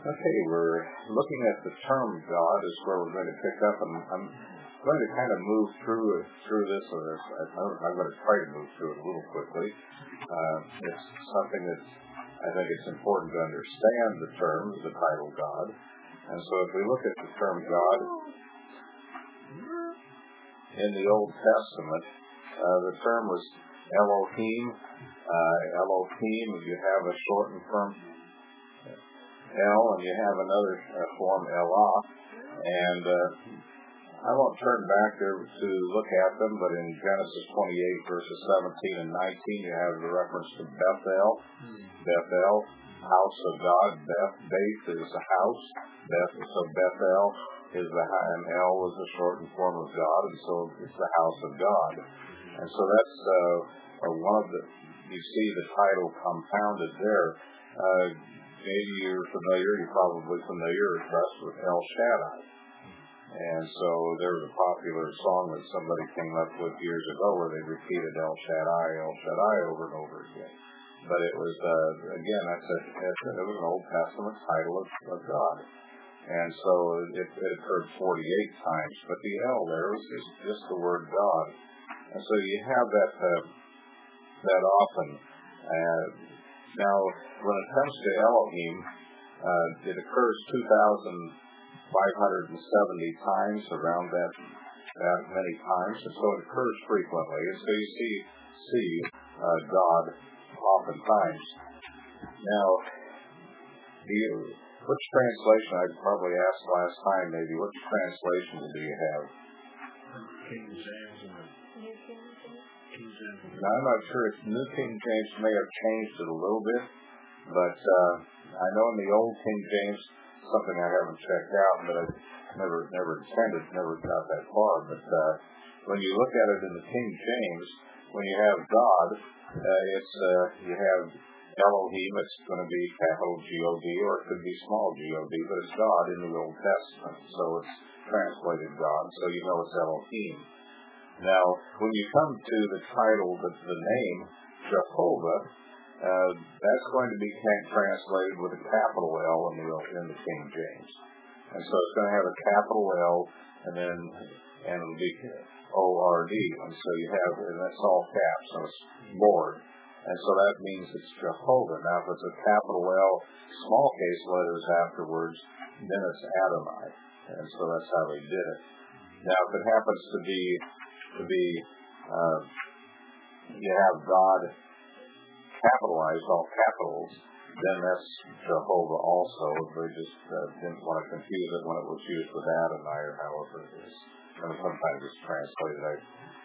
Okay, we're looking at the term God is where we're going to pick up, and I'm going to kind of move through this. I'm going to try to move through it a little quickly. It's something that I think it's important to understand the term, the title God. And so if we look at the term God in the Old Testament, the term was Elohim. Elohim, you have a shortened form El, and you have another form Elah. And I won't turn back there to look at them, but in Genesis 28, verses 17 and 19, you have the reference to Bethel. Bethel, house of God. Beth is a house. So Bethel is the high, and El is the shortened form of God, and so it's the house of God. And so that's one of the, you see the title compounded there. Maybe you're probably familiar with El Shaddai. And so there was a popular song that somebody came up with years ago where they repeated El Shaddai over and over again. But it was, again, it was an Old Testament title of God. And so it occurred 48 times, but the El there is just the word God. And so you have that often. Now, when it comes to Elohim, it occurs 2,570 times, around that many times, and so it occurs frequently. And so you see God oftentimes. Now, which translation, I'd probably asked last time maybe, which translation do you have? King James and New King James. Now, I'm not sure if New King James may have changed it a little bit, but I know in the Old King James, something I haven't checked out, but I've never got that far. But when you look at it in the King James, when you have God, you have Elohim. It's going to be capital G-O-D, or it could be small G-O-D, but it's God in the Old Testament, so it's translated God, so you know it's Elohim. Now, when you come to the title, the name, Jehovah, that's going to be translated with a capital L in the King James. And so it's going to have a capital L, and it'll be O-R-D. And so you have, and that's all caps, so it's Lord. And so that means it's Jehovah. Now, if it's a capital L, small case letters afterwards, then it's Adonai. And so that's how they did it. Now, if it happens to be you have God capitalized, all capitals, then that's Jehovah also. They just didn't want to confuse it when it was used with Adonai or however it is. And sometimes it's translated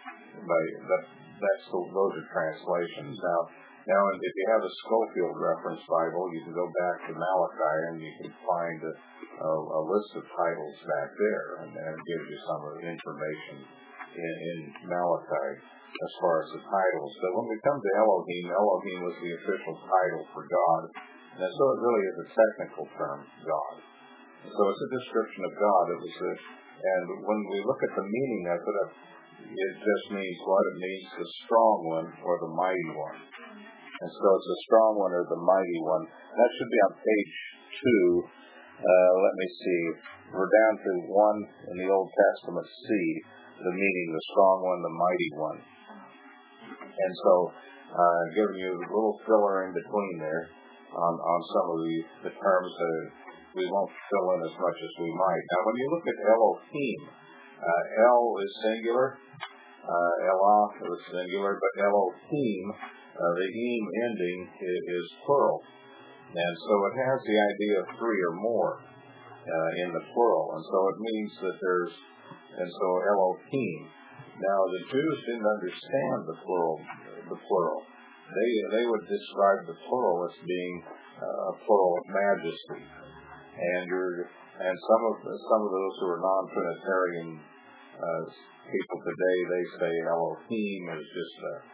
those are translations. Now, if you have a Schofield Reference Bible, you can go back to Malachi and you can find a list of titles back there, and it gives you some of the information in Malachi as far as the titles. But when we come to Elohim was the official title for God, and so it really is a technical term, God. So it's a description of God. And when we look at the meaning of it, it just means what? It means the strong one or the mighty one. And so it's the strong one or the mighty one. That should be on page 2. Let me see. We're down to 1 in the Old Testament, C, the meaning, the strong one, the mighty one. And so giving you a little filler in between there on some of the terms that we won't fill in as much as we might. Now, when you look at Elohim, El is singular, Elah is singular, but Elohim, the eem ending, is plural. And so it has the idea of 3 or more in the plural. And so it means that and so Elohim. Now, the Jews didn't understand the plural. They would describe the plural as being a plural of majesty. And some of those who are non-Trinitarian people today, they say Elohim is just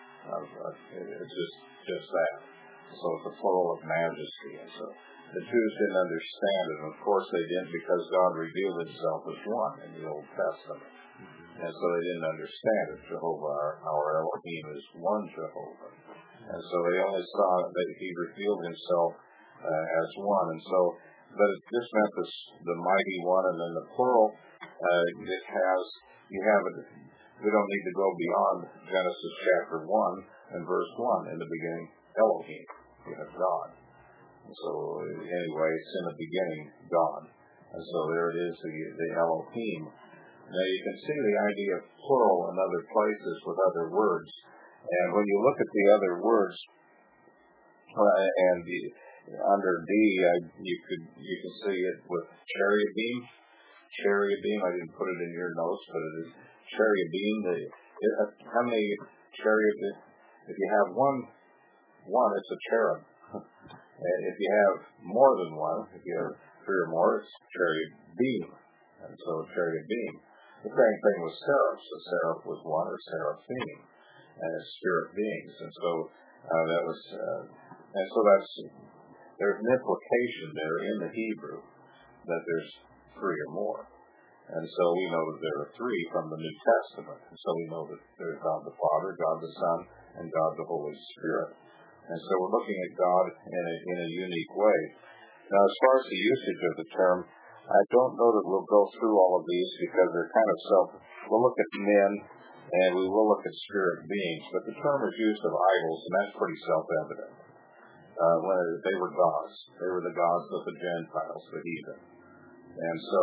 that. So it's a plural of majesty. And so the Jews didn't understand it. And of course they didn't, because God revealed himself as one in the Old Testament. And so they didn't understand it. Jehovah, our Elohim, is one Jehovah. And so they only saw that he revealed himself as one. And so but it just meant the mighty one, and then the plural, it has, you have it, we don't need to go beyond Genesis chapter 1 and verse 1. In the beginning, Elohim, you have God. So anyway, it's in the beginning, God. And so there it is, the Elohim. Now you can see the idea of plural in other places with other words. And when you look at the other words, under D, you can see it with cherubim. Cherubim, I didn't put it in your notes, but it is cherubim. How many cherubim? If you have one, it's a cherub. And if you have more than one, if you have 3 or more, it's cherubim. And so cherubim. The same thing with seraphs. A seraph was one, or seraphim, and it's spirit beings. And so there's an implication there in the Hebrew that there's 3 or more. And so we know that there are 3 from the New Testament. And so we know that there's God the Father, God the Son, and God the Holy Spirit. And so we're looking at God in a unique way. Now, as far as the usage of the term, I don't know that we'll go through all of these because they're kind of we'll look at men and we will look at spirit beings, but the term is used of idols, and that's pretty self-evident. When they were gods. They were the gods of the Gentiles, the heathen. And so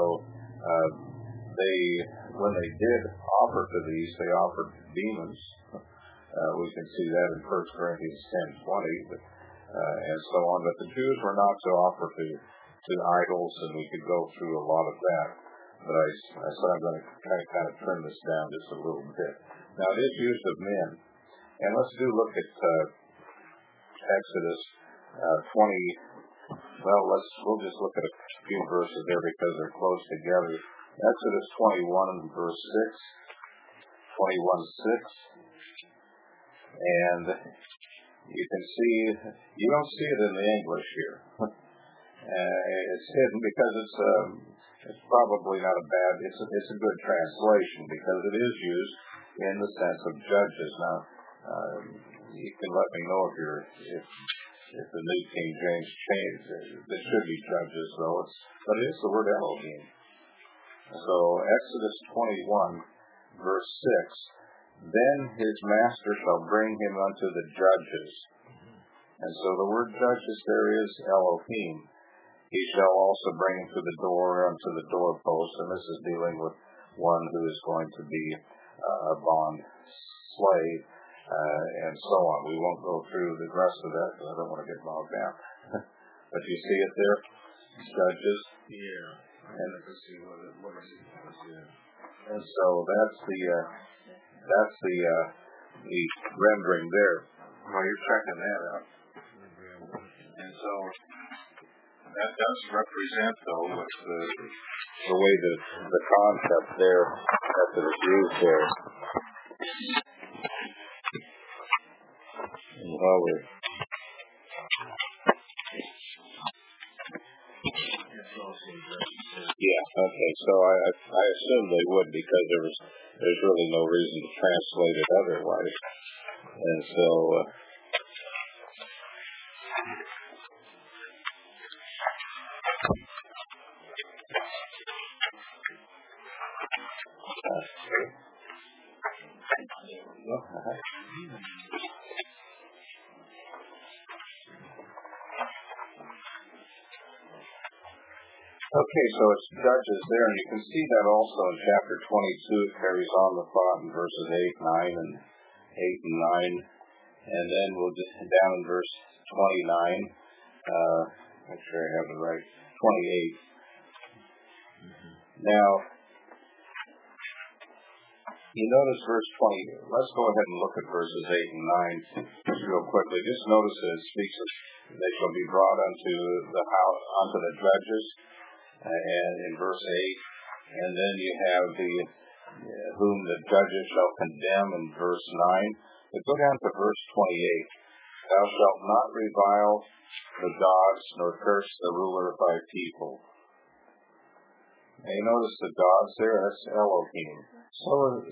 when they did offer to these, they offered demons. We can see that in 1 Corinthians 10:20, and so on. But the Jews were not to offer to idols, and we could go through a lot of that. But I said I'm going to kind of trim this down just a little bit. Now, it is used of men. And let's look at Exodus 20. We'll just look at a few verses there because they're close together. Exodus 21 and verse 6. 21:6. And you can see, you don't see it in the English here. It's hidden because it's probably not a bad, it's a good translation because it is used in the sense of judges. Now, you can let me know if the New King James changes. There should be judges though, but it is the word Elohim. So Exodus 21 verse 6. Then his master shall bring him unto the judges. And so the word judges there is Elohim. He shall also bring him to the door, unto the doorpost. And this is dealing with one who is going to be a bond slave, and so on. We won't go through the rest of that because I don't want to get bogged down. But you see it there? Judges. Yeah. And so that's the rendering there. Well, you're checking that out. And so that does represent, though, the way the concept there that is used there. Yeah, okay, so I assume they would because there's really no reason to translate it otherwise. And so okay, so it's judges there, and you can see that also in chapter 22. It carries on the thought in verses 8 and 9, and then we'll just down in verse 29. Make sure I have it right. 28. Now, you notice verse 20. Let's go ahead and look at verses 8 and 9 real quickly. Just notice that it speaks of they shall be brought unto the house, unto the judges. And in verse 8, and then you have whom the judges shall condemn in verse 9. But go down to verse 28. Thou shalt not revile the gods, nor curse the ruler of thy people. And you notice the gods there, that's Elohim. So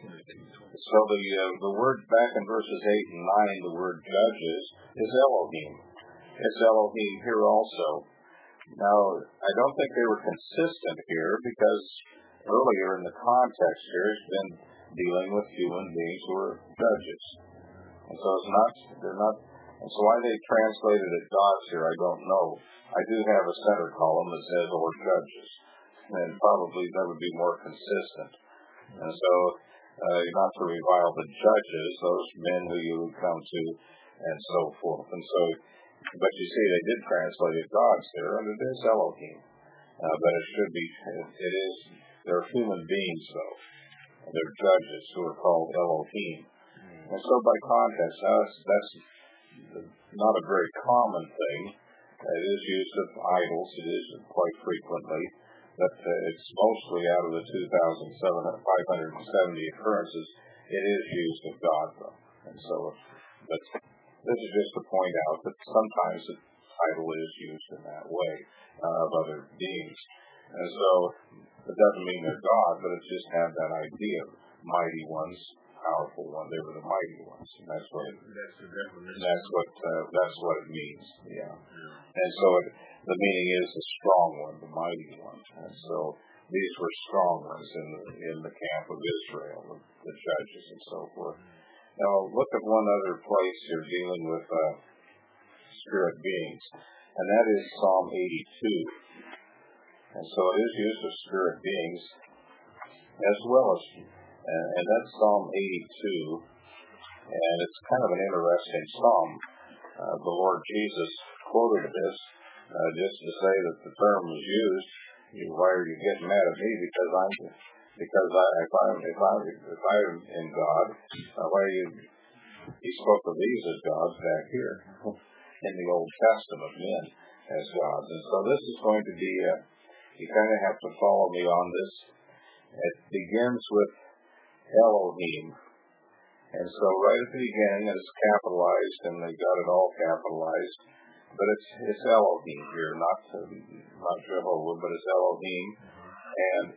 the word back in verses 8 and 9, the word judges, is Elohim. It's Elohim here also. Now, I don't think they were consistent here because earlier in the context here has been dealing with human beings who are judges. And so they're not, and so why they translated it gods here, I don't know. I do have a center column that says or judges, and probably that would be more consistent. And so, not to revile the judges, those men who you would come to, and so forth. And so, but you see, they did translate it gods there, and it is Elohim. But it should be, they're human beings, though. They're judges who are called Elohim. And so by context, that's not a very common thing. It is used of idols. It is quite frequently. But it's mostly out of the 2,570 occurrences, it is used of God, though. And so, but this is just to point out that sometimes the title is used in that way of other beings. And so, it doesn't mean they're God, but it just had that idea of mighty ones, powerful ones. They were the mighty ones, and that's what the definition. That's what it means. Yeah. And so the meaning is the strong one, the mighty one. And so these were strong ones in the camp of Israel, the judges and so forth. Now look at one other place here dealing with spirit beings, and that is Psalm 82. And so it is used of spirit beings as well as, and that's Psalm 82, and it's kind of an interesting psalm. The Lord Jesus quoted this just to say that the term was used. Why are you getting mad at me? If I'm in God, why are you? He spoke of these as gods back here in the Old Testament, men as gods, and so this is going to be. You kind of have to follow me on this. It begins with Elohim. And so right at the beginning it's capitalized, and they got it all capitalized. But it's Elohim here, not Jehovah, but it's Elohim. And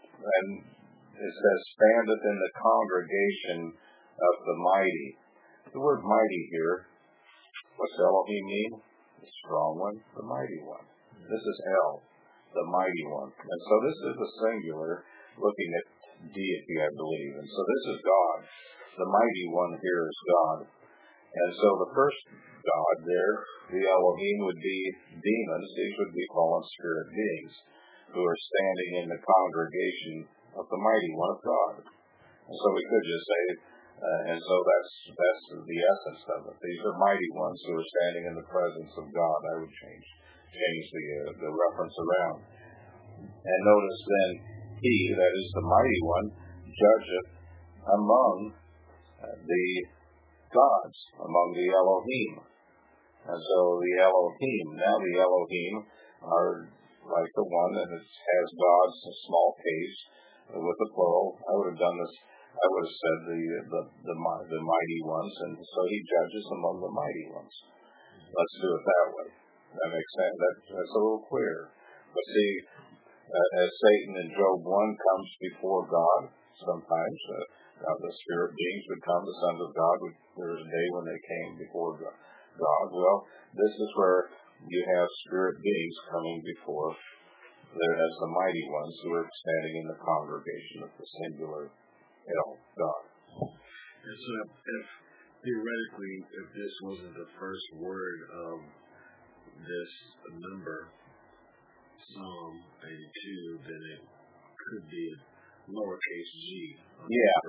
it says, standeth in the congregation of the mighty. The word mighty here, what's Elohim mean? The strong one, the mighty one. This is El, the mighty one. And so this is the singular, looking at deity, I believe. And so this is God. The mighty one here is God. And so the first God there, the Elohim, would be demons. These would be fallen spirit beings who are standing in the congregation of the mighty one of God. And so we could just say, and so that's the essence of it. These are mighty ones who are standing in the presence of God. I would change the reference around. And notice then, he, that is the mighty one, judgeth among the gods, among the Elohim. And so the Elohim, now the Elohim are like the one that has gods, a small case, with a plural. I would have done this, I would have said the mighty ones, and so he judges among the mighty ones. Let's do it that way. That makes sense. That's a little clearer. But see, as Satan in Job 1 comes before God, sometimes the spirit beings would come, the sons of God, there was a day when they came before God. Well, this is where you have spirit beings coming before there as the mighty ones who are standing in the congregation of the singular God. And so if theoretically, if this wasn't the first word of this number, Psalm 82, then it could be a lowercase g. Yeah.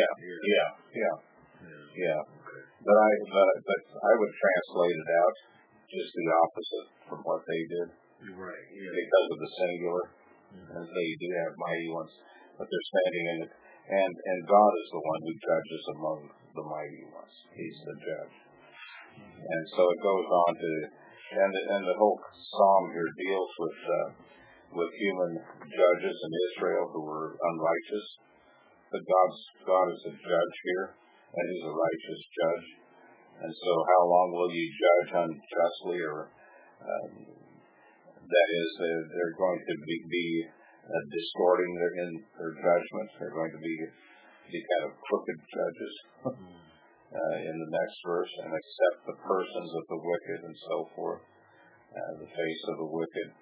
Okay. But I would translate it out just the opposite from what they did. Right. Yeah. Because of the singular, and they do have mighty ones, but they're standing in it, and God is the one who judges among the mighty ones. He's the judge, and so it goes on to. And the whole psalm here deals with human judges in Israel who were unrighteous. But God is a judge here, and He's a righteous judge. And so, how long will you judge unjustly, or that is, they're going to be distorting their judgments. They're going to be kind of crooked judges. In the next verse, and accept the persons of the wicked and so forth, the face of the wicked.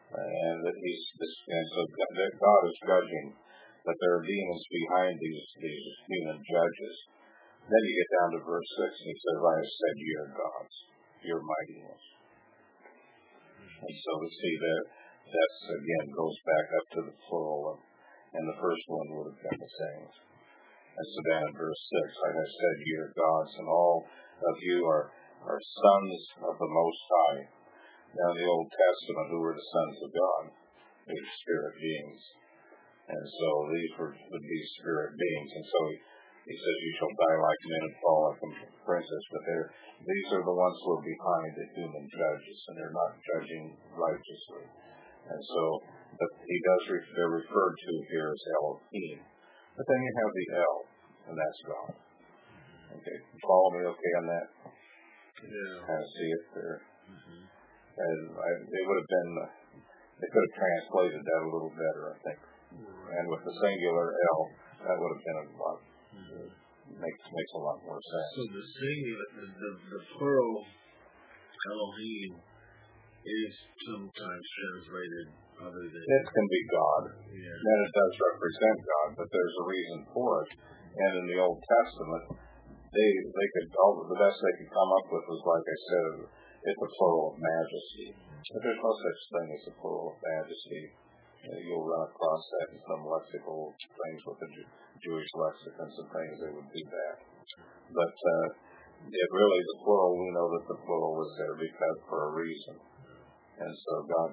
and so God is judging, but there are demons behind these human judges. Then you get down to verse 6, and he says, I have said ye are gods, you're mighty ones. And so we see that's again goes back up to the plural, and the first one would have been the same. And so down in verse 6, I have said ye are gods, and all of you are sons of the Most High. Now in the Old Testament, who were the sons of God? They were spirit beings. And so these would be spirit beings. And so he says, you shall die like men and fall like a princess. But these are the ones who are behind the human judges, and they're not judging righteously. And so they're referred to here as Elohim. But then you have the El, and that's God. Okay, follow me okay on that? Yeah. Kind of see it there. Mm-hmm. And they could have translated that a little better, I think. And with the singular L, that would have been a lot, makes a lot more sense. So the singular, the plural Elohim is sometimes translated other than... It can be God. Yeah. And it does represent God, but there's a reason for it. And in the Old Testament, the best they could come up with was, like I said, it's a plural of majesty. But there's no such thing as a plural of majesty. You'll run across that in some lexical things with the Jewish lexicons and things, they would do that. But the plural, we know that the plural was there because for a reason. And so God,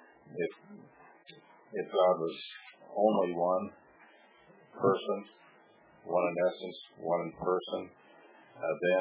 if God was only one person, one in essence, one in person, then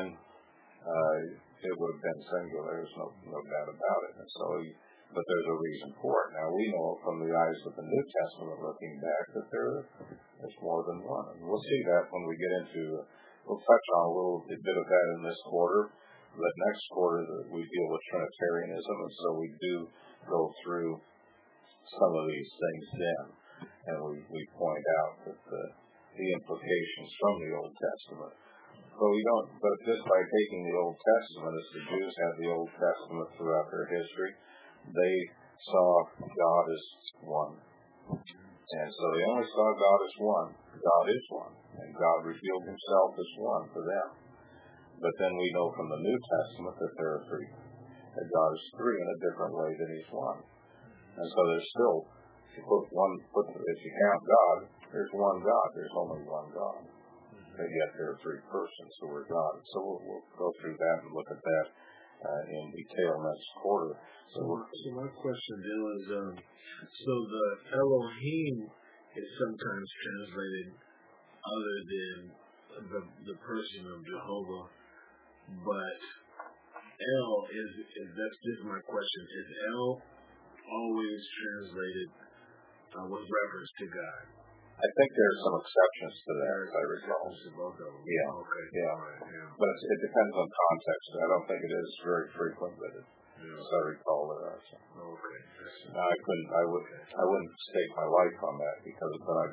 it would have been singular. There's no doubt about it. And so, but there's a reason for it. Now we know from the eyes of the New Testament, looking back, that there's more than one. And we'll see that when we get into. We'll touch on a little bit of that in this quarter. But next quarter, we deal with Trinitarianism, and so we do go through some of these things then, and we point out that the implications from the Old Testament. But just by taking the Old Testament, as the Jews had the Old Testament throughout their history, they saw God as one. And so they only saw God as one. God is one. And God revealed himself as one to them. But then we know from the New Testament that there are three. That God is three in a different way than he's one. And so there's still, if you count God, there's one God. There's only one God. But yet there are three persons who are God. So we'll go through that and look at that in detail next quarter. So my question is, so the Elohim is sometimes translated other than the person of Jehovah, but El that's just my question. Is El always translated with reference to God? I think there are some exceptions to that, as I recall. Yeah. Okay. Yeah. Right, yeah. But it depends on context. I don't think it is very frequent, but as I recall, there are some. Okay. Now, I wouldn't stake my life on that because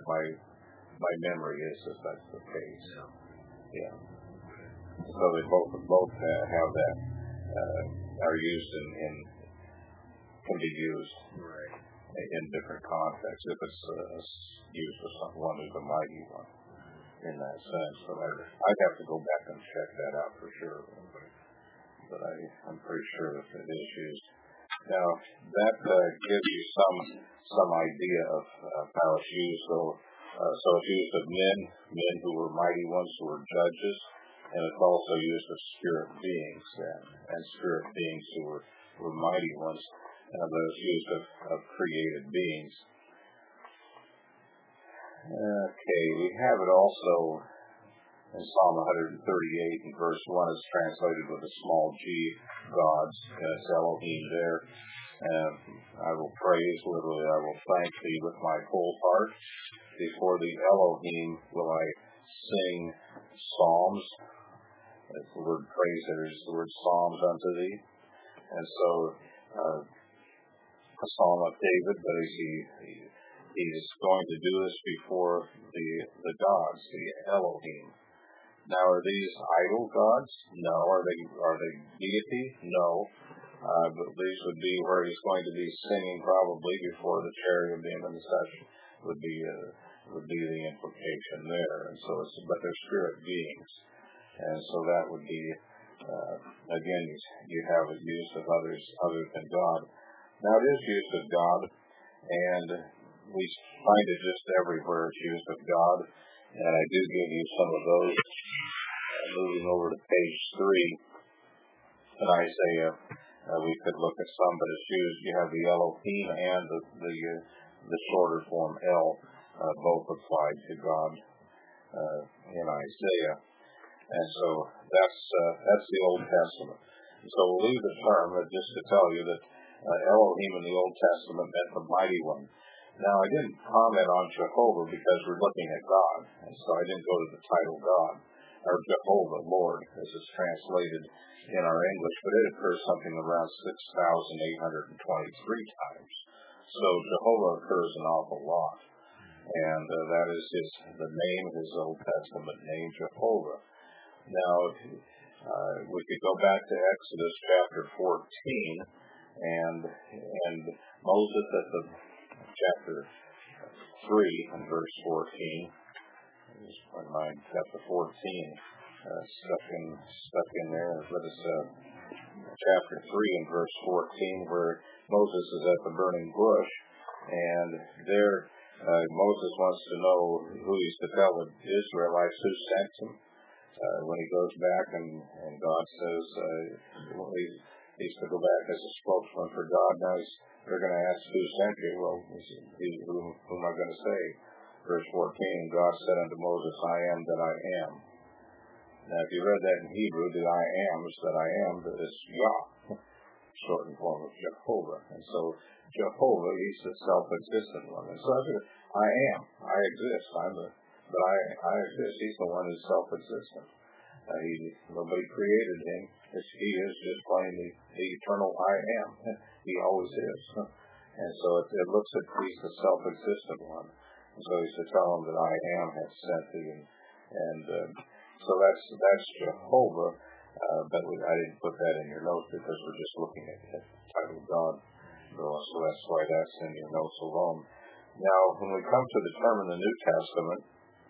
my memory is that that's the case. Yeah. So they both have that, are used can be used in different contexts. If it's used for one who's a mighty one in that sense. But I'd have to go back and check that out for sure. But I'm pretty sure that it is used. Now, that gives you some idea of how it's used. So it's used of men who were mighty ones, who were judges, and it's also used of spirit beings and spirit beings who were mighty ones, and those used of created beings. Okay, we have it also in Psalm 138 and verse 1 is translated with a small g, gods, and it's Elohim there. I will praise, literally, I will thank thee with my whole heart. Before the Elohim will I sing psalms. It's the word praise, there's the word psalms unto thee. And so, a psalm of David, but he's going to do this before the gods, the Elohim. Now, are these idol gods? No. Are they deity? No. But these would be where he's going to be singing probably before the cherubim and such would be the implication there. And so, but they're spirit beings, and so that would be again you have a use of others other than God. Now it is used of God, and we find it just everywhere it's used of God. And I do give you some of those. Moving over to page 3 in Isaiah, we could look at some, but it's used. You have the Elohim and the shorter form El, both applied to God in Isaiah, and so that's the Old Testament. So we'll leave the term just to tell you that Elohim in the Old Testament meant the mighty one. Now I didn't comment on Jehovah because we're looking at God, and so I didn't go to the title God, or Jehovah, Lord, as it's translated in our English, but it occurs something around 6,823 times. So Jehovah occurs an awful lot, and that is the name of his Old Testament name, Jehovah. Now, we could go back to Exodus chapter 14, and Moses at the chapter 3 and verse 14. My mind chapter 14 stuck in there. But it's chapter 3 and verse 14, where Moses is at the burning bush, and there Moses wants to know who he's to tell the Israelites who sent him. When he goes back and God says he's to go back as a spokesman for God. Now they're going to ask who sent you. Well, who am I going to say? Verse 14, God said unto Moses, I am that I am. Now, if you read that in Hebrew, the I am is that I am, that is Yah, shortened form of Jehovah. And so Jehovah, he's the self-existent one. And so I am, I exist, but I exist. He's the one who's self-existent. Nobody created him. He is just plain the eternal I am. He always is. And so it looks at he's the self-existent one. And so he's to tell him that I am has sent thee, and so that's Jehovah. But I didn't put that in your notes because we're just looking at the title of God. So that's why that's in your notes alone. Now, when we come to the term in the New Testament,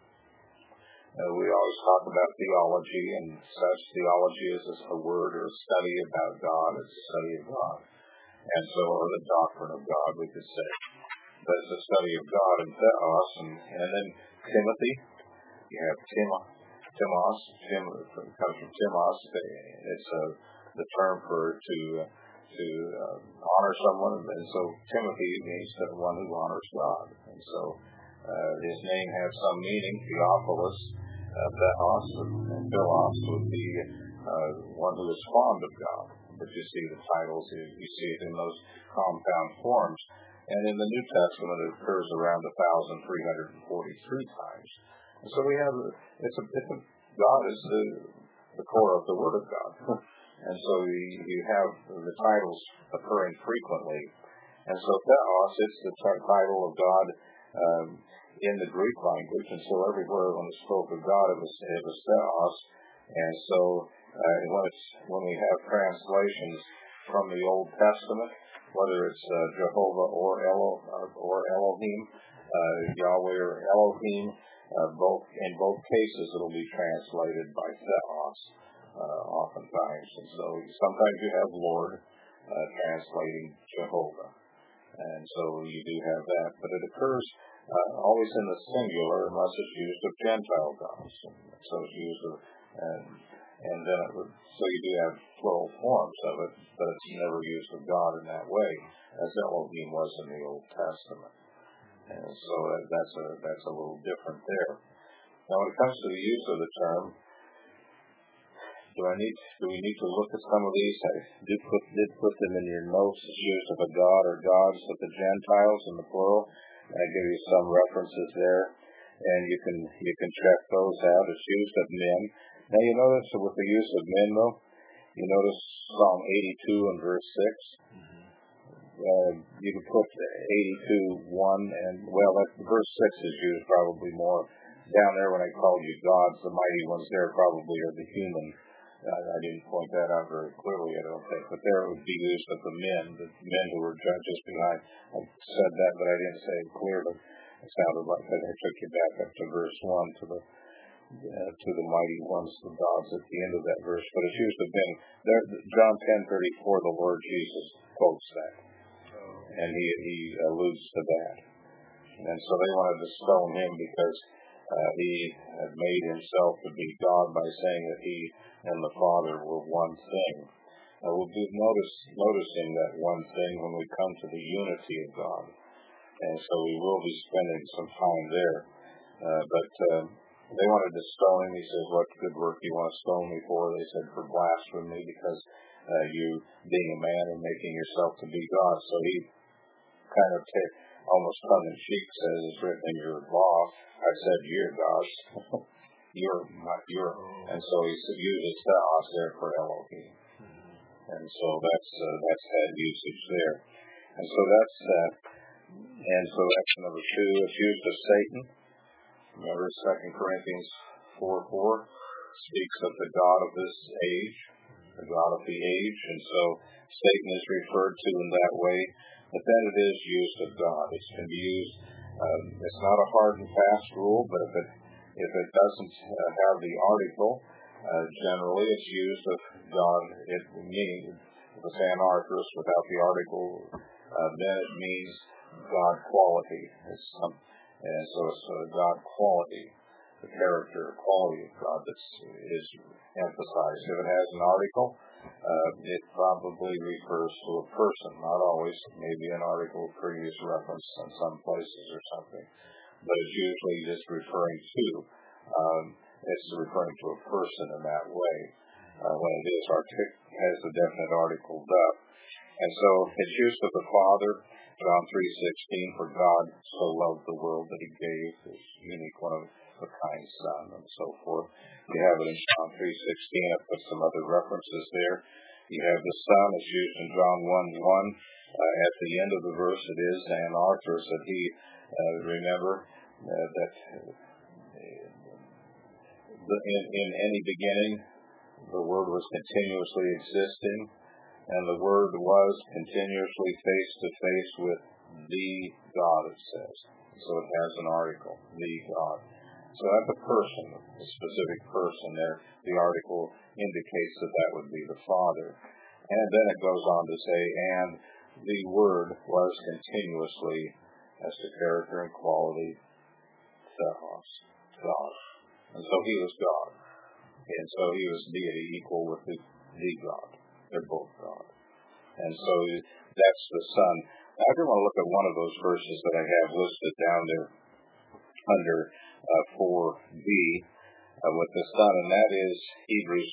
we always talk about theology, and such theology is a word or a study about God. It's a study of God, and so or the doctrine of God, we could say. But it's a study of God and Theos, and then Timothy. You have Timos. Tim comes from Timos. It's the term to honor someone, and so Timothy means the one who honors God. And so his name has some meaning. Theophilus, Theos, and Philos would be one who is fond of God. But you see the titles, you see it in those compound forms. And in the New Testament, it occurs around 1,343 times. And so we have God is the core of the Word of God, and so you have the titles occurring frequently. And so Theos, it's the title of God in the Greek language, and so everywhere when it spoke of God, it was Theos. And so when we have translations from the Old Testament, whether it's Jehovah or Elohim, Yahweh or Elohim, in both cases it'll be translated by Theos oftentimes. And so sometimes you have Lord translating Jehovah, and so you do have that, but it occurs always in the singular unless it's used of Gentile gods. So it's used of, and then so you do have plural forms of it, but it's never used of God in that way, as Elohim was in the Old Testament. And so that's a little different there. Now, when it comes to the use of the term, do we need to look at some of these? I did put them in your notes as used of a god or gods with the Gentiles in the plural. I give you some references there, and you can check those out. It's used of men. Now you notice with the use of men, though, you notice Psalm 82 and verse 6. You can put 82:1, and verse 6 is used probably more down there when I called you gods. The mighty ones there probably are the human I didn't point that out very clearly, I don't think, but there it would be used of the men who were judges behind. I said that, but I didn't say it clearly. It sounded like that. I took you back up to verse 1 to the mighty ones, the gods at the end of that verse. But it's used of men. There, John 10:34, the Lord Jesus quotes that, and he alludes to that. And so they wanted to stone him because he had made himself to be God by saying that he and the Father were one thing. We'll be noticing that one thing when we come to the unity of God. And so we will be spending some time there. But they wanted to stone him. He says, what good work do you want to stone me for? They said, for blasphemy, because you being a man and making yourself to be God. So he kind of almost tongue-in-cheek says, it's written in your law, I said you're God. You're not your. And so he uses theos there for Elohim. And so that's that usage there. And so that's number 2. It's used of Satan. Remember 2 Corinthians 4:4 speaks of the God of this age, the God of the age. And so Satan is referred to in that way. But then it is used of God. It can be used. It's not a hard and fast rule, but if it doesn't have the article, generally it's used of God. It means if it's anarthrous without the article, then it means God quality. And so it's God quality, the character, quality of God that is emphasized. If it has an article, it probably refers to a person, not always, maybe an article of previous reference in some places or something, but it's usually just referring to, it's referring to a person in that way, when it is has a definite article up. And so it's used of the Father, John 3:16, for God so loved the world that he gave his unique one of a kind Son, and so forth. You have it in John 3:16. I put some other references there. You have the Son. It's used in John 1:1. At the end of the verse, it is anarthrous that he, remember, that in any beginning, the Word was continuously existing, and the Word was continuously face to face with the God, it says. So it has an article, the God. So that's a person, a specific person there. The article indicates that would be the Father. And then it goes on to say, and the Word was continuously, as to character and quality, theos, God. And so he was God. And so he was deity equal with the God. They're both God. And so that's the Son. I do want to look at one of those verses that I have listed down there under 4b with the Son, and that is Hebrews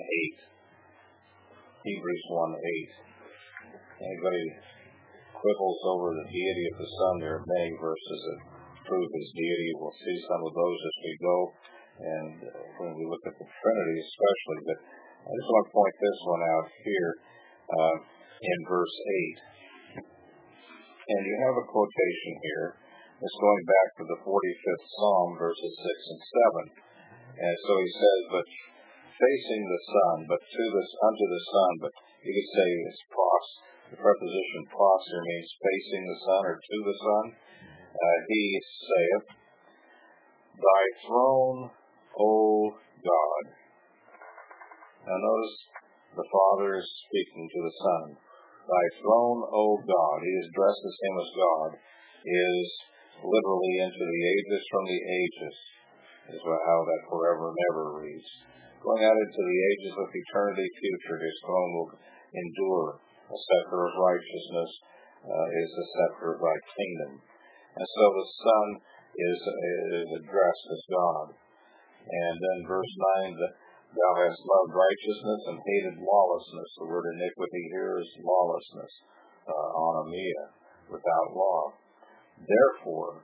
1:8. Hebrews 1:8. Anybody quibbles over the deity of the Son? There are many verses that prove his deity. We'll see some of those as we go, and when we look at the Trinity especially. But I just want to point this one out here in verse 8. And you have a quotation here. It's going back to the 45th Psalm, verses 6 and 7. And so he says, but facing the Son, unto the Son, but you could say it's pros. The preposition pros here means facing the Son or to the Son. He saith, thy throne, O God. Now notice the Father is speaking to the Son. Thy throne, O God. He addresses him as God, is literally into the ages from the ages, is how that forever and ever reads. Going out into the ages of eternity future, his throne will endure. A scepter of righteousness is the scepter of thy kingdom. And so the Son is addressed as God. And then verse 9, that thou hast loved righteousness and hated lawlessness. The word iniquity here is lawlessness, anomia, without law. Therefore,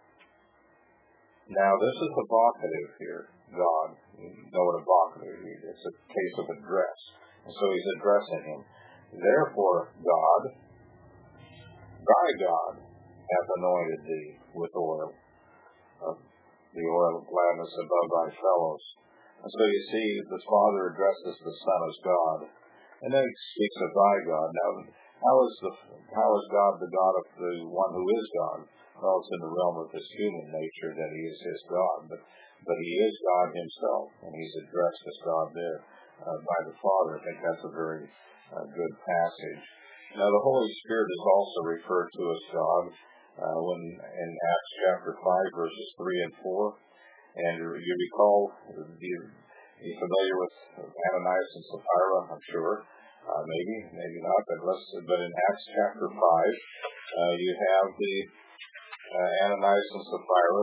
now this is the vocative here, God. You know what a vocative is. It's a case of address. And so he's addressing him. Therefore, God, thy God, hath anointed thee with oil, the oil of gladness above thy fellows. And so you see, the Father addresses the Son as God, and then he speaks of thy God. Now, how is God the God of the one who is God? Well, it's in the realm of his human nature that he is his God, but he is God himself, and he's addressed as God there by the Father. I think that's a very good passage. Now, the Holy Spirit is also referred to as God when in Acts chapter 5, verses 3 and 4. And you recall, you're familiar with Ananias and Sapphira, I'm sure. Maybe not, but in Acts chapter 5, you have the Ananias and Sapphira.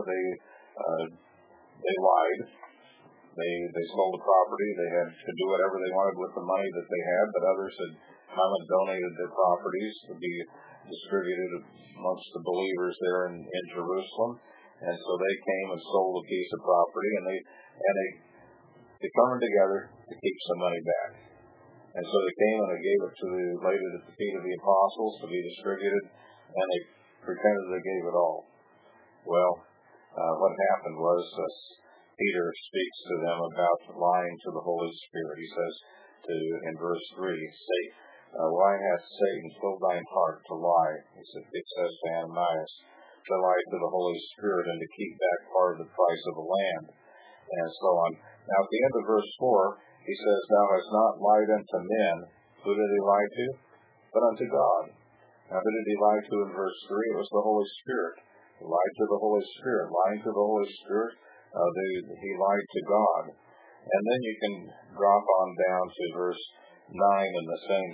They lied. They sold the property. They could do whatever they wanted with the money that they had, but others had come and donated their properties to be distributed amongst the believers there in Jerusalem. And so they came and sold a piece of property, and they determined together to keep some money back. And so they came and they laid it at the feet of the apostles to be distributed, and they pretended they gave it all. Well, what happened was Peter speaks to them about lying to the Holy Spirit. He says in verse 3, why hath Satan filled thine heart to lie? It says to Ananias, to lie to the Holy Spirit and to keep back part of the price of the land, and so on. Now at the end of verse 4, he says, thou hast not lied unto men. Who did he lie to? But unto God. Now who did he lie to in verse 3? It was the Holy Spirit. He lied to the Holy Spirit. Lying to the Holy Spirit, he lied to God. And then you can drop on down to verse 9, and the same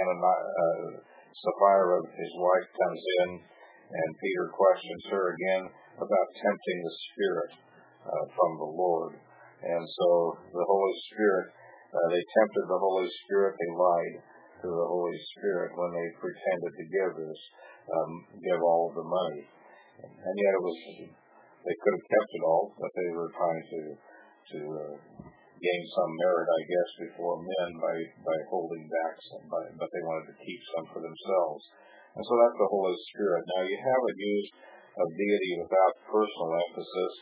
Sapphira, his wife, comes in, and Peter questions her again about tempting the Spirit from the Lord. And so the Holy Spirit, they tempted the Holy Spirit, they lied to the Holy Spirit when they pretended to give all of the money. And yet they could have kept it all, but they were trying to gain some merit, I guess, before men by holding back some, but they wanted to keep some for themselves. And so that's the Holy Spirit. Now you have a use of deity without personal emphasis.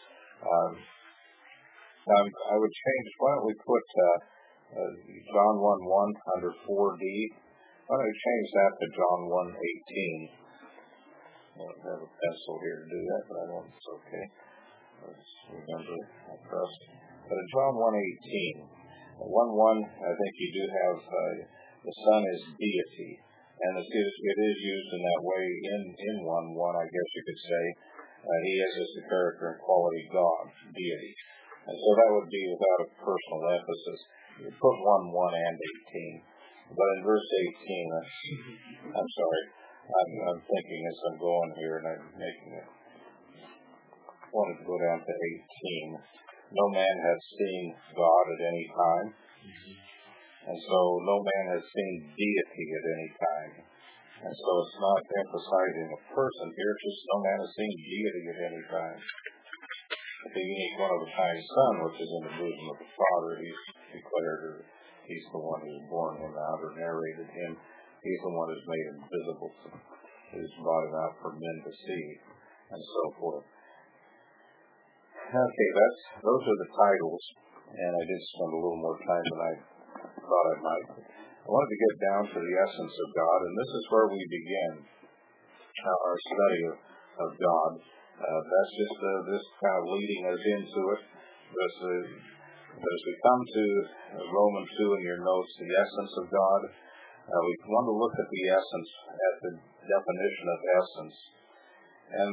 I would change, why don't we put John 1:1 under 4D. Why don't we change that to John 1:18. I don't have a pencil here to do that, but I don't, it's okay. Let's remember, I trust. But in John 1:18, 1:1, I think you do have the Son is deity. And it is used in that way in 1:1, I guess you could say. He is as the character and quality God, deity. And so that would be without a personal emphasis. You put 1:1 and 18. But in verse 18, I'm sorry, I'm thinking as I'm going here, and I'm making it. I wanted to go down to 18. No man has seen God at any time. And so no man has seen deity at any time. And so it's not emphasizing a person here, it's just no man has seen deity at any time. The unique one of a kind Son, which is in the bosom of the Father, he's declared, or he's the one who's born him out or narrated him. He's the one who's made him visible, who's brought him out for men to see, and so forth. Okay, those are the titles, and I did spend a little more time than I thought I might. I wanted to get down to the essence of God, and this is where we begin our study of God. That's just this kind of leading us into it. But as we come to Romans 2 in your notes, the essence of God, we want to look at the essence, at the definition of essence. And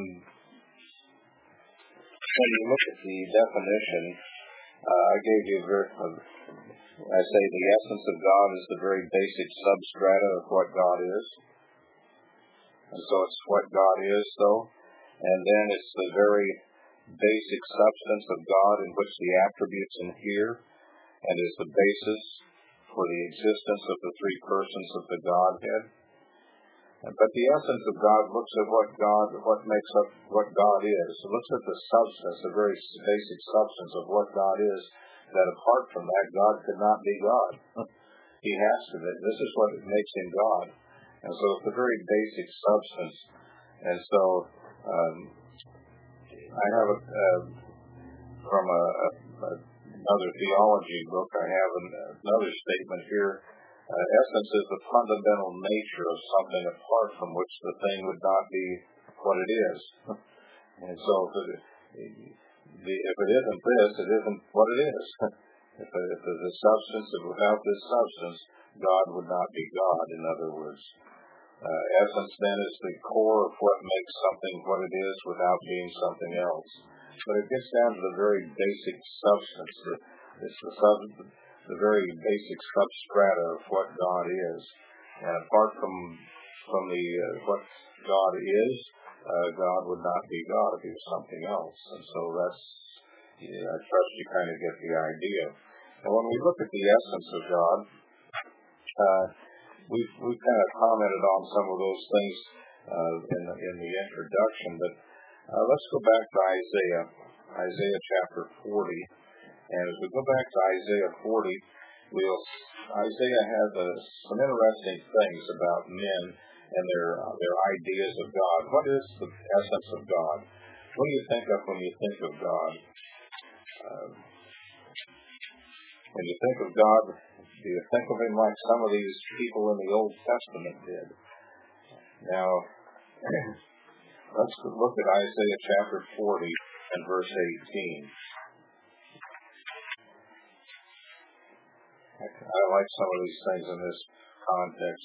when you look at the definition, I gave you I say the essence of God is the very basic substrata of what God is. And so it's what God is, though. And then it's the very basic substance of God in which the attributes inhere, and is the basis for the existence of the three persons of the Godhead. But the essence of God looks at what makes up what God is. It looks at the substance, the very basic substance of what God is, that apart from that, God could not be God. He has to be. This is what makes him God. And so it's the very basic substance. And so I have from a another theology book, I have another statement here. Essence is the fundamental nature of something apart from which the thing would not be what it is. And so if it isn't this, it isn't what it is. If there's a substance, and without this substance, God would not be God, in other words. Essence then is the core of what makes something what it is without being something else. But it gets down to the very basic substance. It's the very basic substrata of what God is. And apart from what God is, God would not be God if he was something else. And so I trust you kind of get the idea. And when we look at the essence of God, we've kind of commented on some of those things in the introduction, but let's go back to Isaiah chapter 40. And as we go back to Isaiah 40, Isaiah has some interesting things about men and their ideas of God. What is the essence of God? What do you think of when you think of God? When you think of God, do you think of him like some of these people in the Old Testament did? Now, let's look at Isaiah chapter 40 and verse 18. I like some of these things in this context.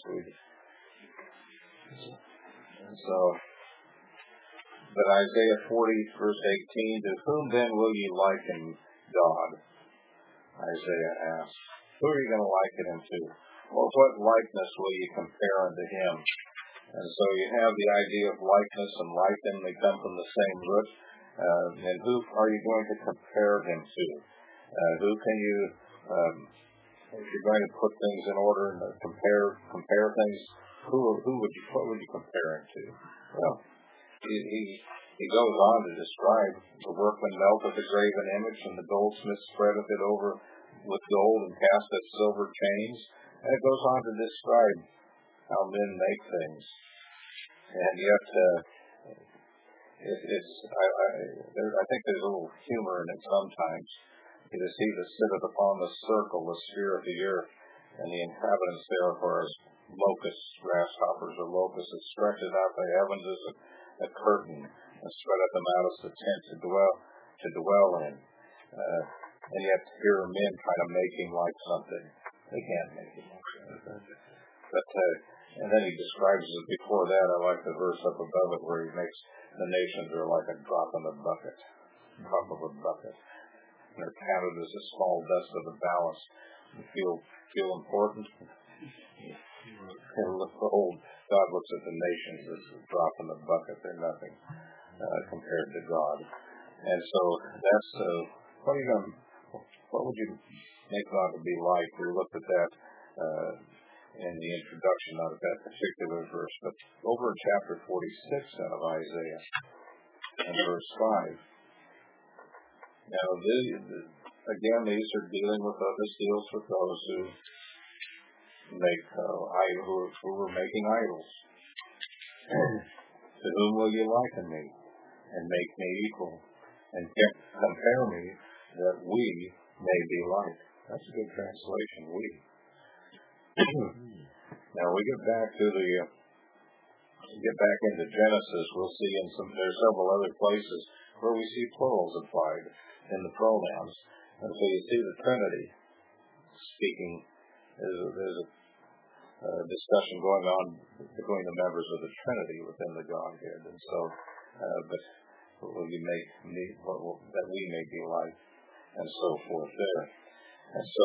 But Isaiah 40, verse 18, to whom then will ye liken God? Isaiah asks. Who are you going to liken him to? Or what likeness will you compare unto him? And so you have the idea of likeness and liken. They come from the same root. And who are you going to compare him to? Who can you... if you're going to put things in order and compare things, what would you compare him to? Well, he goes on to describe the workman melteth the graven image, and the goldsmith spreadeth it over with gold and casteth silver chains. And it goes on to describe how men make things. And yet, I think there's a little humor in it sometimes. It is he that sitteth upon the circle, the sphere of the earth, and the inhabitants thereof are as locusts, grasshoppers or locusts. It stretches out the heavens as a curtain, and spreadeth them out as the tent to dwell in. And yet here are men trying to make him like something. They can't make him like something. But and then he describes it before that. I like the verse up above it where he makes the nations are like a drop in a bucket. Drop of a bucket. They're counted as a small dust of the balance. You feel important? God looks at the nations as a drop in the bucket. They're nothing compared to God. And so that's what would you make God to be like? We looked at that in the introduction of that particular verse. But over in chapter 46 of Isaiah, and verse 5. Now, again, these are dealing with this deals with those who make who are making idols. To whom will you liken me, and make me equal, and compare me, that we may be like? That's a good translation. We. Now we get back into Genesis. We'll see there's several other places where we see plurals applied in the pronouns. And so you see the Trinity speaking. There's a discussion going on between the members of the Trinity within the Godhead. And so, but will you make me, that we may be like, and so forth there. And so,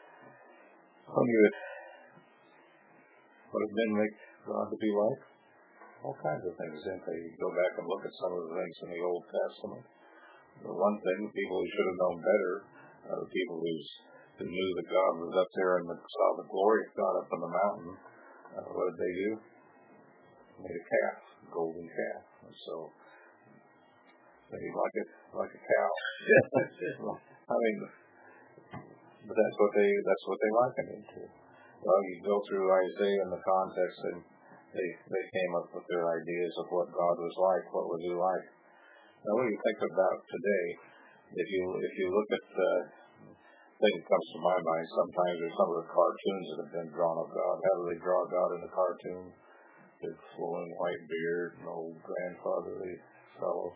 what does men make God to be like? All kinds of things, didn't they? You go back and look at some of the things in the Old Testament. The one thing, the people who should have known better, the people who knew that God was up there and saw the glory of God up on the mountain, what did they do? Made a calf, a golden calf. And so, they like a cow. I mean, but that's what they likened him to. Well, you go through Isaiah in the context, and they came up with their ideas of what God was like. What was he like? Now, what do you think about today? If you look at thing that comes to my mind sometimes are some of the cartoons that have been drawn of God. How do they draw God in the cartoon? Big flowing white beard, an old grandfatherly fellow.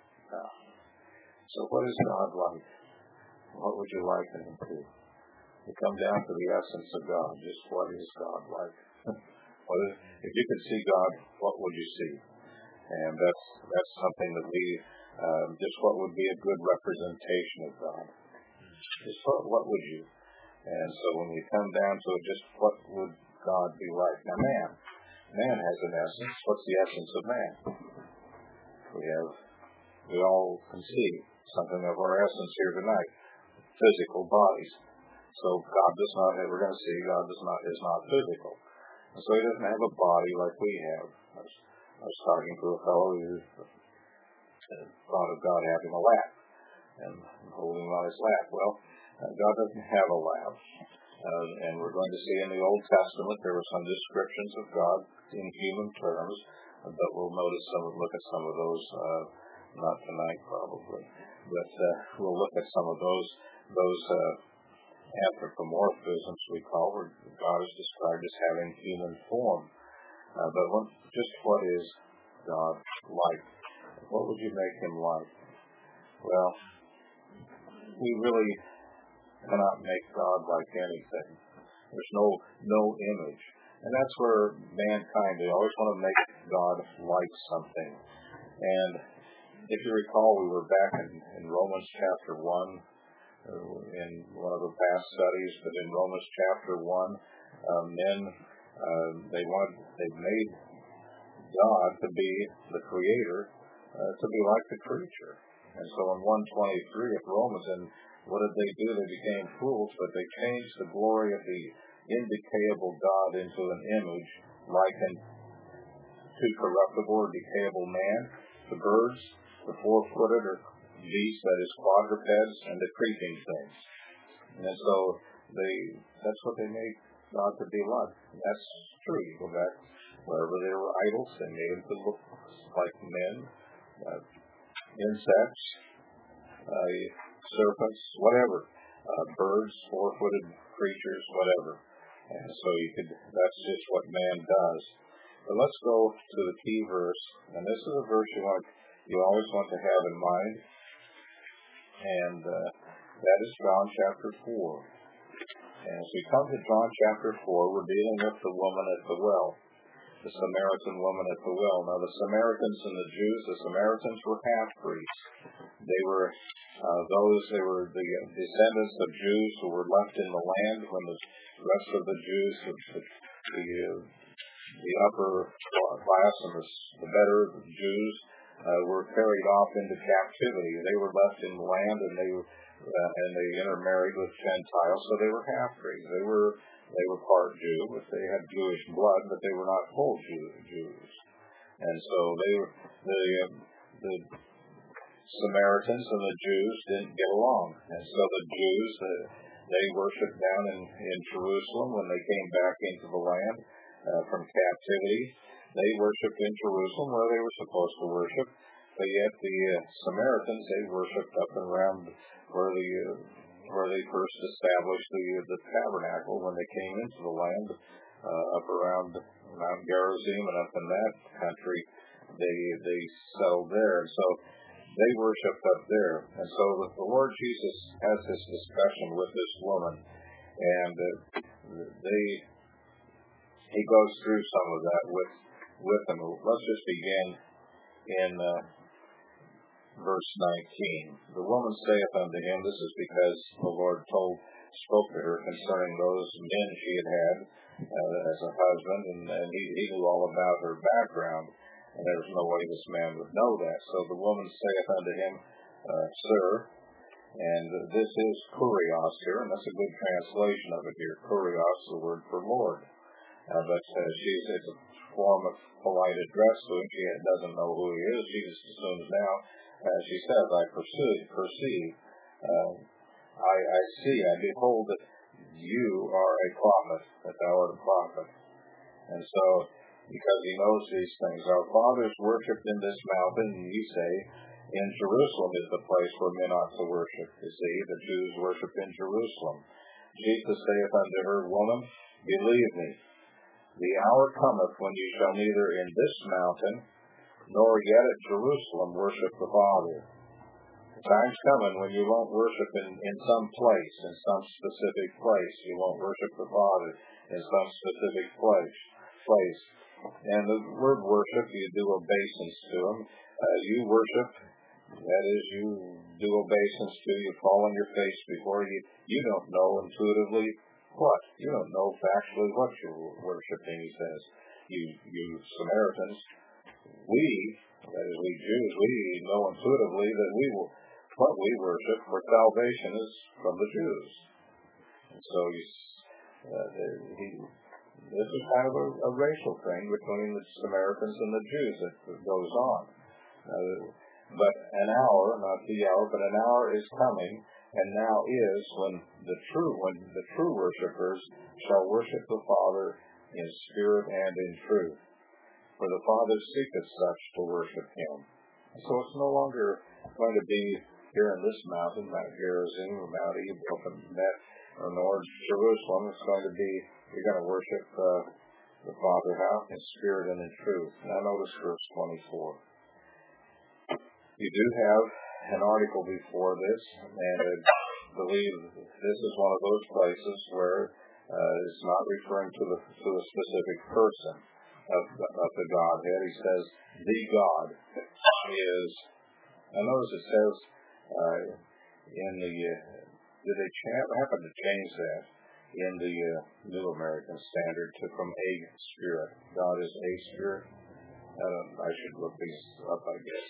So what is God like? What would you liken him to? You come down to the essence of God. Just what is God like? If you could see God, what would you see? And that's something that we, just what would be a good representation of God? Just what would you? And so when you come down to it, just what would God be like? Now man has an essence. What's the essence of man? We all can see something of our essence here tonight. Physical bodies. So God does not, we're going to see God is not physical. And so he doesn't have a body like we have. I was talking to a fellow who thought of God having a lap and holding him on his lap. Well, God doesn't have a lap. And we're going to see in the Old Testament there were some descriptions of God in human terms, but we'll look at some of those, not tonight probably, but we'll look at some of those anthropomorphisms we call, where God is described as having human form. But just what is God like? What would you make him like? Well, we really cannot make God like anything. There's no image. And that's where mankind, they always want to make God like something. And if you recall, we were back in Romans chapter 1, in one of the past studies, but in Romans chapter 1, men, they made God to be the creator, to be like the creature. And so in 1:23 of Romans, and what did they do? They became fools, but they changed the glory of the indecayable God into an image likened to corruptible or decayable man, the birds, the four-footed or beasts, that is quadrupeds, and the creeping things. And so that's what they made God to be like. And that's true. You go back wherever there were idols, they made them to look like men, insects, serpents, whatever, birds, four-footed creatures, whatever. And so that's just what man does. But let's go to the key verse, and this is a verse you always want to have in mind, and that is John chapter 4. And as we come to John chapter 4, we're dealing with the woman at the well, the Samaritan woman at the well. Now, the Samaritans and the Jews, the Samaritans were half-breeds. They were the descendants of Jews who were left in the land when the rest of the Jews, the upper class and the better Jews, were carried off into captivity. They were left in the land, and they intermarried with Gentiles, so they were half-breeds. They were part Jew, but they had Jewish blood, but they were not full Jews. And so the Samaritans and the Jews didn't get along. And so the Jews, they worshipped down in Jerusalem when they came back into the land from captivity. They worshipped in Jerusalem where they were supposed to worship, but yet the Samaritans, they worshipped up and around where they first established the tabernacle when they came into the land, up around Mount Gerizim and up in that country. They settled there. So they worshipped up there. And so the Lord Jesus has this discussion with this woman, and he goes through some of that with them. Let's just begin in verse 19. The woman saith unto him, this is because the Lord spoke to her concerning those men she had had as a husband, and he knew all about her background, and there was no way this man would know that. So the woman saith unto him, Sir, and this is kurios here, and that's a good translation of it here. Kurios, the word for Lord. But it's a form of polite address to him. She doesn't know who he is. She just assumes now, as she says, I perceive, I see, I behold that you are a prophet, that thou art a prophet. And so, because he knows these things, our fathers worshipped in this mountain, and you say, In Jerusalem is the place where men ought to worship. You see, the Jews worship in Jerusalem. Jesus saith unto her, Woman, believe me, the hour cometh when ye shall neither in this mountain nor yet at Jerusalem worship the Father. The time's coming when you won't worship in some place, in some specific place. You won't worship the Father in some specific place. And the word worship, you do obeisance to Him. You worship, that is, you do obeisance to, you fall on your face before you. You don't know intuitively what. You don't know factually what you're worshiping, he says. You Samaritans, that is, we Jews, we know intuitively that what we worship for salvation is from the Jews. And so this is kind of a racial thing between the Samaritans and the Jews that goes on. But an hour, not the hour, but an hour is coming, and now is when the true worshipers shall worship the Father in spirit and in truth. For the Father seeketh such to worship Him. So it's no longer going to be here in this mountain, Mount Gerizim, or Mount Ebal, or North Jerusalem. It's going to be, you're going to worship the Father how? In spirit and in truth. Now notice verse 24. You do have an article before this, and I believe this is one of those places where it's not referring to a specific person of the Godhead. He says, the God is, I notice it says in the, did they happen to change that in the New American Standard to from a spirit? God is a spirit. I should look these up, I guess.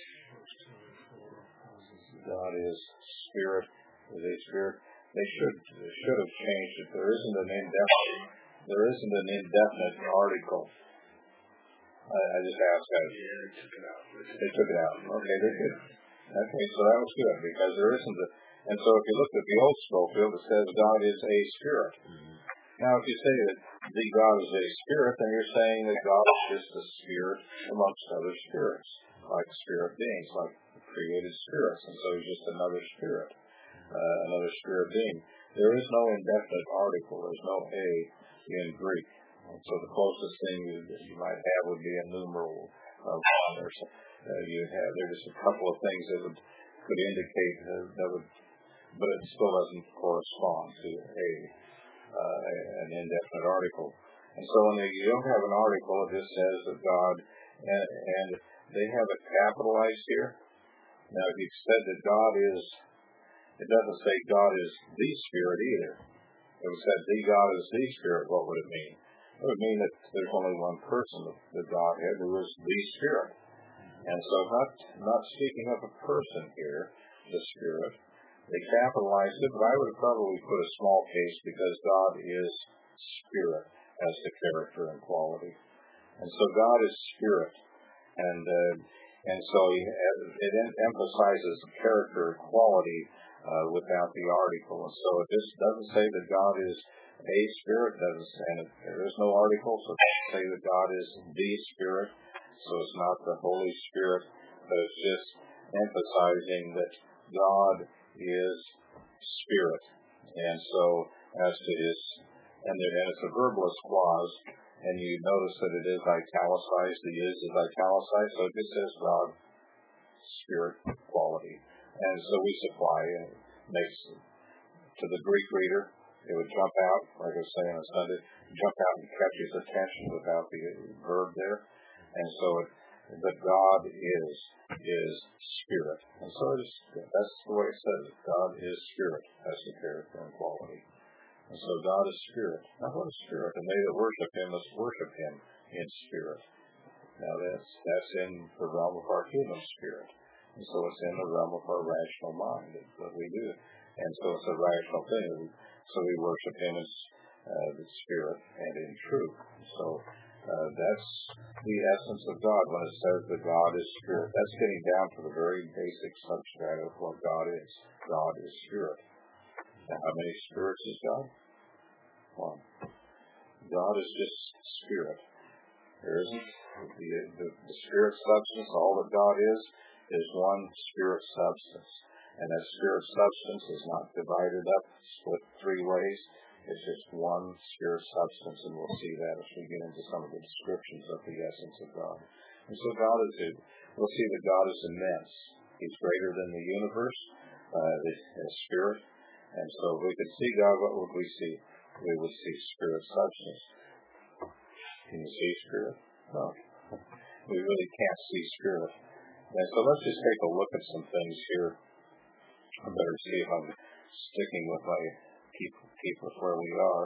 God is spirit, is a spirit. They should have changed it. There isn't an indefinite article. I just asked guys. They took it out. Okay, they did. Okay, so that was good because there isn't and so if you look at the old Scofield, it says God is a spirit. Now, if you say that the God is a spirit, then you're saying that God is just a spirit amongst other spirits, like spirit beings, like created spirits, and so He's just another spirit being. There is no indefinite article. There's no a in Greek. And so the closest thing you might have would be a numeral of one or so. There's just a couple of things that could indicate but it still doesn't correspond to an indefinite article. And so when you don't have an article, it just says that God, and they have it capitalized here. Now, if you said that God is, it doesn't say God is the Spirit either. If it said the God is the Spirit, what would it mean? It would mean that there's only one person, the Godhead, who is the Spirit. And so not speaking of a person here, the Spirit, they capitalized it, but I would have probably put a small case because God is Spirit as to character and quality. And so God is Spirit. And so it emphasizes character and quality without the article. And so it just doesn't say that God is a spirit, and there is no article, so it doesn't say that God is the Spirit. So it's not the Holy Spirit, but it's just emphasizing that God is Spirit. And so as to His, and it's a verbalist clause, and you notice that it is italicized, the is italicized, so it just says God, Spirit, quality. And so we supply, and makes, to the Greek reader, it would jump out, like I was saying on Sunday, jump out and catch his attention without the verb there. And so that God is Spirit. And so that's the way it says it. God is Spirit, as to character and quality. And so God is Spirit. Now what is Spirit? And they that worship Him must worship Him in spirit. Now that's in the realm of our human spirit. And so it's in the realm of our rational mind that we do. And so it's a rational thing. So we worship Him as the Spirit and in truth. So that's the essence of God when it says that God is Spirit. That's getting down to the very basic substrate of what God is. God is Spirit. Now, how many spirits is God? One. God is just Spirit. There isn't the Spirit substance, all that God is is one spirit substance. And that spirit substance is not divided up, split three ways. It's just one spirit substance, and we'll see that as we get into some of the descriptions of the essence of God. And so we'll see that God is immense. He's greater than the universe, the spirit. And so if we could see God, what would we see? We would see spirit substance. Can you see spirit? No. We really can't see spirit. And so let's just take a look at some things here. I better see if I'm sticking with my keep with where we are.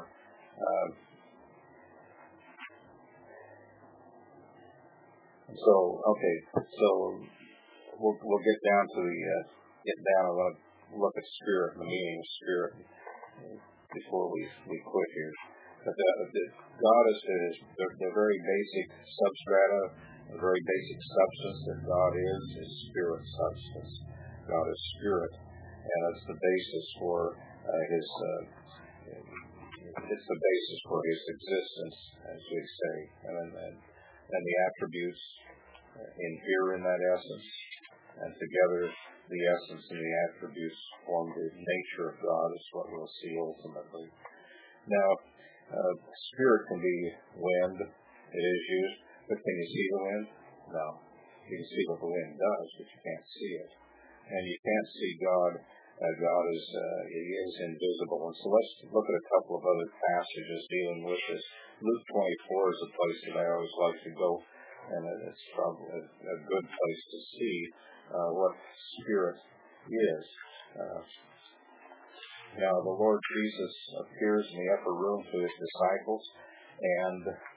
So we'll get down to I want to look at spirit, the meaning of spirit, before we quit here. But God is the very basic substrata, the very basic substance that God is spirit substance. God is spirit, and it's the basis for it's the basis for his existence, as we say, and the attributes inhere in that essence, and together the essence and the attributes form the nature of God, is what we'll see ultimately. Now, spirit can be wind. It is used, but can you see the wind? No. You can see what the wind does, but you can't see it. And you can't see God. God he is invisible. And so let's look at a couple of other passages dealing with this. Luke 24 is a place that I always like to go, and it's probably a good place to see what spirit is. Now, the Lord Jesus appears in the upper room to his disciples, and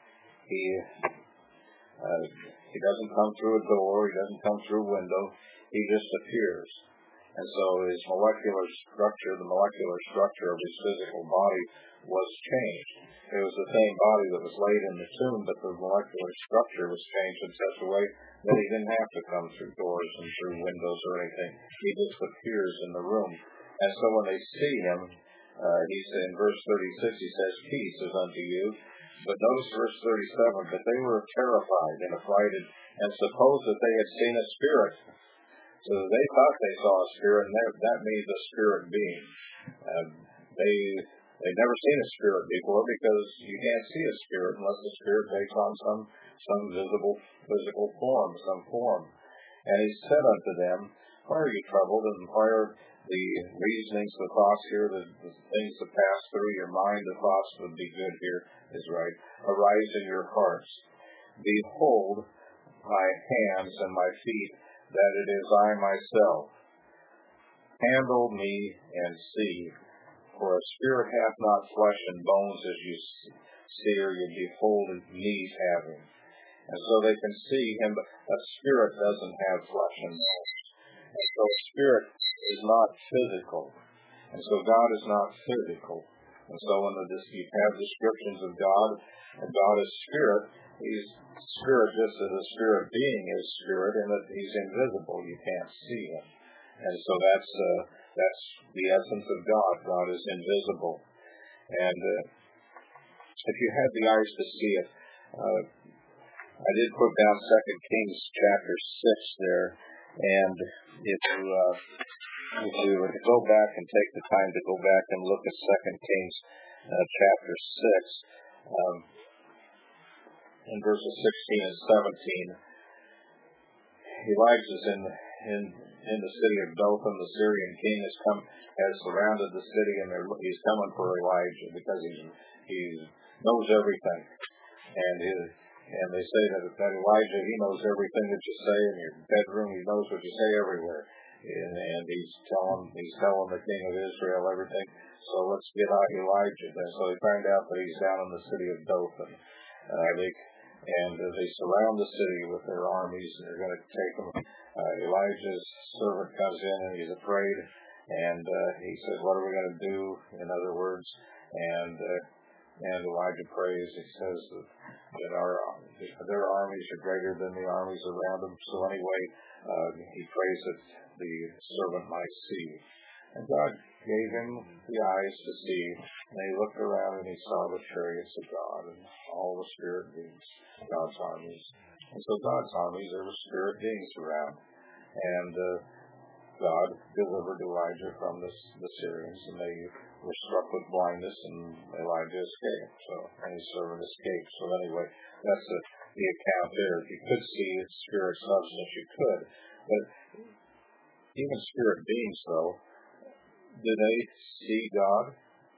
he doesn't come through a door, he doesn't come through a window, he just appears. And so his molecular structure of his physical body was changed. It was the same body that was laid in the tomb, but the molecular structure was changed in such a way that he didn't have to come through doors and through windows or anything. He just appears in the room. And so when they see him, he said in verse 36, he says, "Peace is unto you." But notice verse 37, but they were terrified and affrighted and supposed that they had seen a spirit. So they thought they saw a spirit, and that means a spirit being. They'd never seen a spirit before, because you can't see a spirit unless the spirit takes on some visible physical form, some form. And he said unto them, "Why are you troubled, and why are the reasonings, the thoughts here, the things that pass through your mind, the thoughts would be good here is right, arise in your hearts? Behold my hands and my feet, that it is I myself. Handle me and see, for a spirit hath not flesh and bones as you see or you behold me having." And so they can see him, but a spirit doesn't have flesh and bones. And so a spirit is not physical. And so God is not physical. And so when you have descriptions of God, and God is spirit, he's spirit just as a spirit being is spirit, and that he's invisible. You can't see him. And so that's the essence of God. God is invisible. And if you had the eyes to see it, I did put down 2 Kings chapter 6 there, and if you were to go back and take the time to go back and look at 2 Kings chapter 6, in verses 16 and 17, Elijah's in the city of Dothan. The Syrian king has surrounded the city, and he's coming for Elijah because he knows everything. And they say that Elijah, he knows everything that you say in your bedroom. He knows what you say everywhere. And he's telling the king of Israel everything. So let's get out Elijah. And so they find out that he's down in the city of Dothan. And they surround the city with their armies, and they're going to take him. Elijah's servant comes in, and he's afraid. And he says, "What are we going to do?" In other words, and Elijah prays. He says that their armies are greater than the armies around them. So anyway, he prays that the servant might see. And God gave him the eyes to see. And he looked around, and he saw the chariots of God and all the spirit beings, God's armies. And so God's armies, there were spirit beings around. And God delivered Elijah from the Syrians, and they were struck with blindness, and Elijah escaped. And his servant escaped. So anyway, that's the account there. If you could see its spirit substance, you could. But even spirit beings, though, do they see God?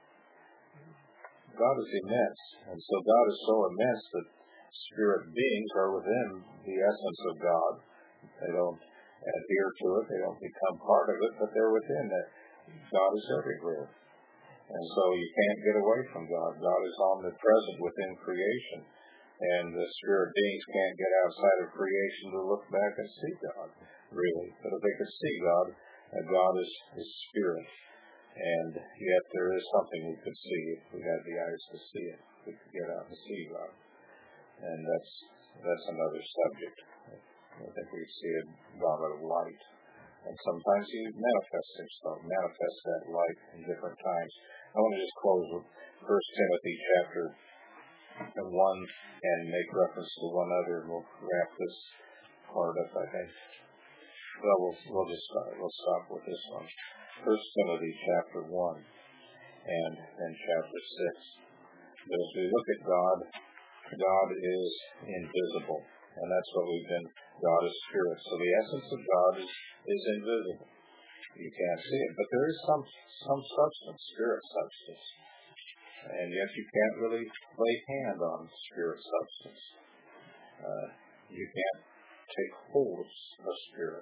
God is immense, and so God is so immense that spirit beings are within the essence of God. They don't adhere to it, they don't become part of it, but they're within it. God is everywhere. And so you can't get away from God. God is omnipresent within creation, and the spirit beings can't get outside of creation to look back and see God, really. But if they could see God, God is spirit. And yet there is something we could see if we had the eyes to see it. We could get out and see God. And that's another subject. I think we see a God of light. And sometimes he manifests himself, manifests that light in different times. I want to just close with 1 Timothy chapter 1 and make reference to one other, and we'll wrap this part up, I think. Well, we'll stop with this one. 1 Timothy chapter 1 and then chapter 6. But as we look at God, God is invisible. And that's what we've been. God is spirit. So the essence of God is invisible. You can't see it. But there is some substance, spirit substance. And yet you can't really lay hand on spirit substance. You can't take hold of spirit.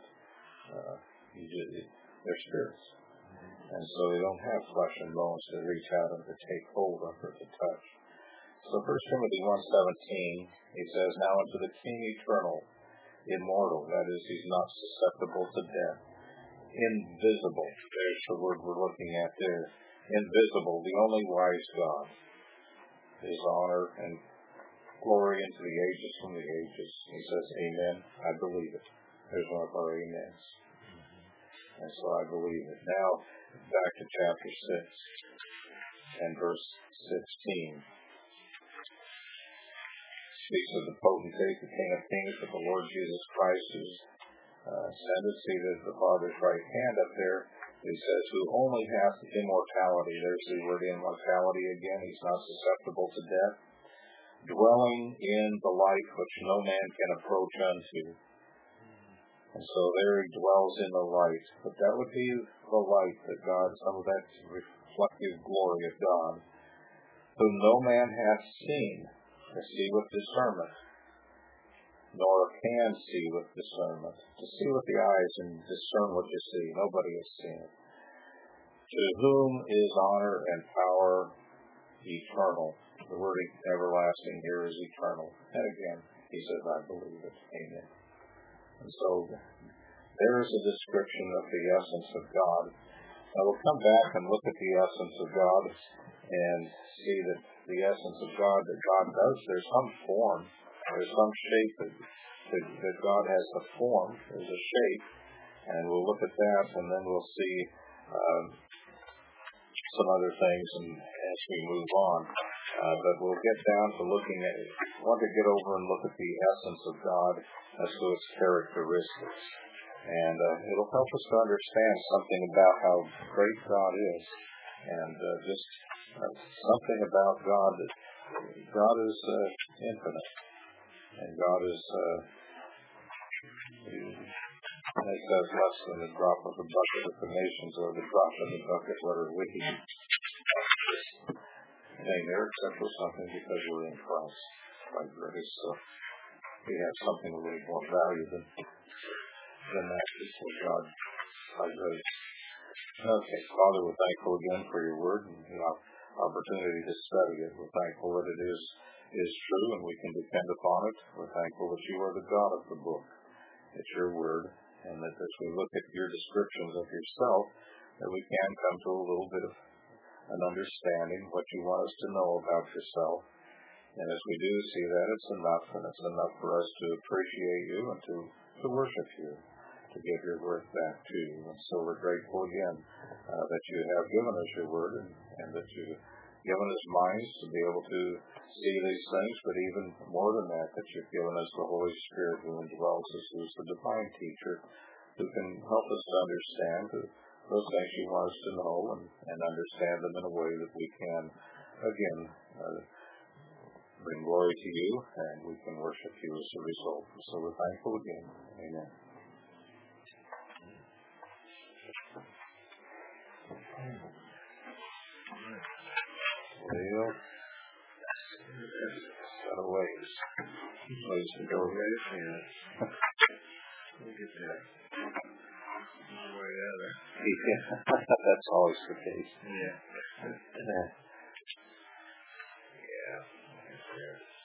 They're spirits. And so they don't have flesh and bones to reach out and to take hold of or to touch. So 1 Timothy 1:17, he says, now unto the King eternal, immortal, that is, he's not susceptible to death, invisible, there's the word we're looking at there, invisible, the only wise God, his honor and glory into the ages from the ages. He says, amen, I believe it. There's one of our amens. And so I believe it. Now, back to chapter 6 and verse 16. Speaks of the potentate, the King of Kings, but the Lord Jesus Christ is ascended, seated at the Father's right hand up there. He says, who only hath immortality. There's the word immortality again. He's not susceptible to death. Dwelling in the light which no man can approach unto. And so there he dwells in the light. But that would be the light that God, some of that reflective glory of God, whom no man hath seen, to see with discernment, nor can see with discernment. To see with the eyes and discern what you see. Nobody has seen it. To whom is honor and power eternal. The word everlasting here is eternal. And again, he says, I believe it. Amen. And so there is a description of the essence of God. Now we'll come back and look at the essence of God and see that the essence of God that God does, there's some form, there's some shape that God has a form, there's a shape, and we'll look at that, and then we'll see some other things as we move on. But we'll get down to looking at, want to get over and look at the essence of God as to its characteristics. And it'll help us to understand something about how great God is, and just something about God, that God is infinite, and God is He does less than a drop of the bucket of the nations, or the drop of the bucket where we ain't there except for something because we're in Christ by grace. So we have something really more value than that before God by grace. Okay, Father, we're thankful again for your word and the opportunity to study it. We're thankful that it is true and we can depend upon it. We're thankful that you are the God of the book. It's your word, and that as we look at your descriptions of yourself, that we can come to a little bit of an understanding what you want us to know about yourself. And as we do see that, it's enough, and it's enough for us to appreciate you and to worship you, to give your word back to you. And so we're grateful again that you have given us your word, and that you've given us minds to be able to see these things, but even more than that, that you've given us the Holy Spirit who indwells us, who is the divine teacher, who can help us to understand those things you want us to know and understand them in a way that we can, again, bring glory to you, and we can worship you as a result. So we're thankful again. Amen. Well, got a ways to go. Yeah. Look at that. Way out there. Yeah, that's always the case. Yeah. Yeah. Yeah.